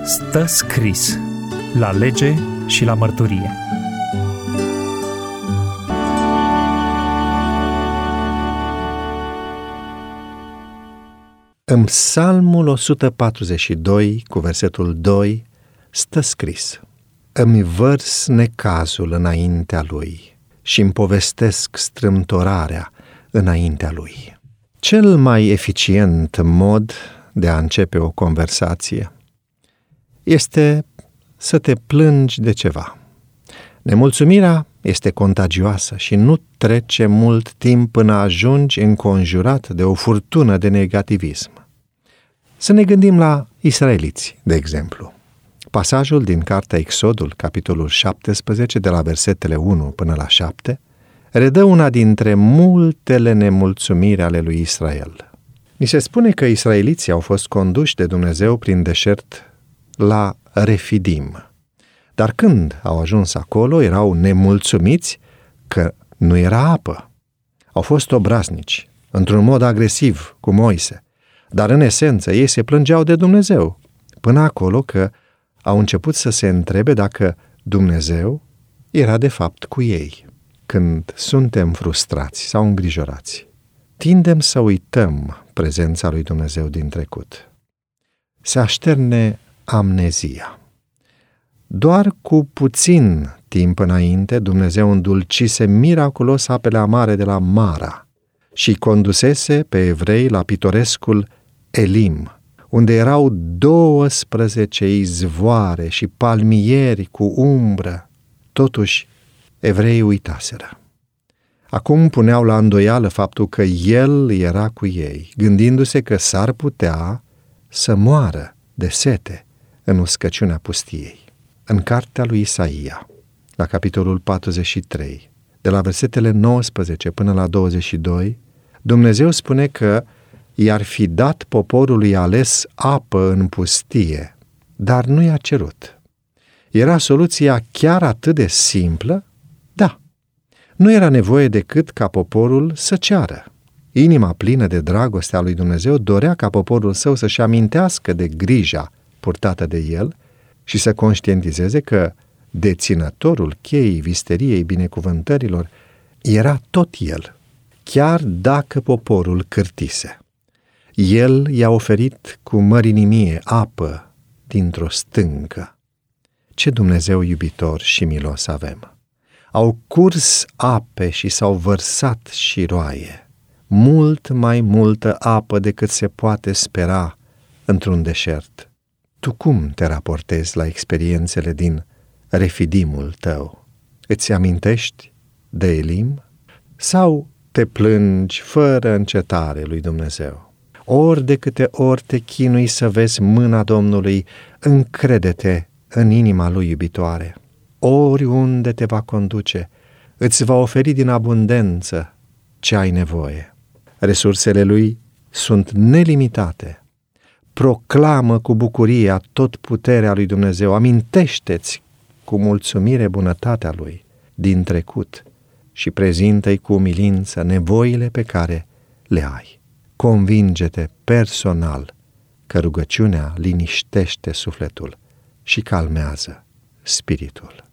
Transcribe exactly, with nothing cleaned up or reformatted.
Stă scris la lege și la mărturie. În Psalmul o sută patruzeci și doi, cu versetul doi, stă scris: Îmi vărs necazul înaintea lui și îmi povestesc strâmtorarea înaintea lui. Cel mai eficient mod de a începe o conversație este să te plângi de ceva. Nemulțumirea este contagioasă și nu trece mult timp până ajungi înconjurat de o furtună de negativism. Să ne gândim la israeliți, de exemplu. Pasajul din cartea Exodul, capitolul șaptesprezece, de la versetele unu până la șapte, redă una dintre multele nemulțumiri ale lui Israel. Ni se spune că israeliții au fost conduși de Dumnezeu prin deșert la Refidim. Dar când au ajuns acolo, erau nemulțumiți că nu era apă. Au fost obraznici, într-un mod agresiv, cu Moise, dar în esență ei se plângeau de Dumnezeu, până acolo că au început să se întrebe dacă Dumnezeu era de fapt cu ei. Când suntem frustrați sau îngrijorați, tindem să uităm prezența lui Dumnezeu din trecut. Se așterne amnezia. Doar cu puțin timp înainte, Dumnezeu îndulcise miraculos apele amare de la Mara și condusese pe evrei la pitorescul Elim, unde erau douăsprezece izvoare și palmieri cu umbră. Totuși, evreii uitaseră. Acum puneau la îndoială faptul că El era cu ei, gândindu-se că s-ar putea să moară de sete în uscăciunea pustiei. În cartea lui Isaia, la capitolul patruzeci și trei, de la versetele nouăsprezece până la douăzeci și doi, Dumnezeu spune că i-ar fi dat poporului ales apă în pustie, dar nu i-a cerut. Era soluția chiar atât de simplă? Da. Nu era nevoie decât ca poporul să ceară. Inima plină de dragoste a lui Dumnezeu dorea ca poporul său să-și amintească de grija purtată de el și să conștientizeze că deținătorul cheii visteriei binecuvântărilor era tot el, chiar dacă poporul cârtise. El i-a oferit cu mărinimie apă dintr-o stâncă. Ce Dumnezeu iubitor și milos avem! Au curs ape și s-au vărsat șiroaie, mult mai multă apă decât se poate spera într-un deșert. Tu cum te raportezi la experiențele din Refidimul tău? Îți amintești de Elim? Sau te plângi fără încetare lui Dumnezeu? Ori de câte ori te chinui să vezi mâna Domnului, încrede-te în inima Lui iubitoare. Oriunde te va conduce, îți va oferi din abundență ce ai nevoie. Resursele Lui sunt nelimitate. Proclamă cu bucurie tot puterea lui Dumnezeu. Amintește-ți cu mulțumire bunătatea Lui din trecut și prezintă-i cu umilință nevoile pe care le ai. Convinge-te personal că rugăciunea liniștește sufletul și calmează spiritul.